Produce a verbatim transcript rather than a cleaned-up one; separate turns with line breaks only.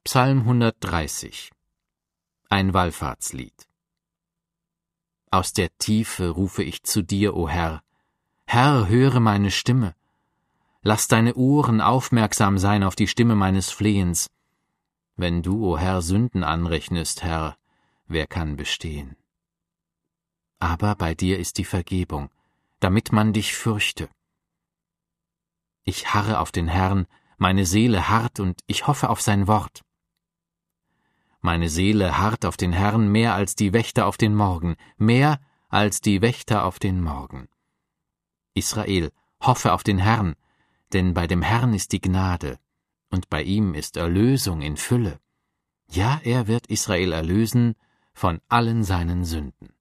Psalm hundertdreißig. Ein Wallfahrtslied. Aus der Tiefe rufe ich zu dir, o Herr. Herr, höre meine Stimme. Lass deine Ohren aufmerksam sein auf die Stimme meines Flehens. Wenn du, o Herr, Sünden anrechnest, Herr, wer kann bestehen? Aber bei dir ist die Vergebung, damit man dich fürchte. Ich harre auf den Herrn, meine Seele harrt, und ich hoffe auf sein Wort. Meine Seele harrt auf den Herrn mehr als die Wächter auf den Morgen, mehr als die Wächter auf den Morgen. Israel, hoffe auf den Herrn, denn bei dem Herrn ist die Gnade, und bei ihm ist Erlösung in Fülle. Ja, er wird Israel erlösen von allen seinen Sünden.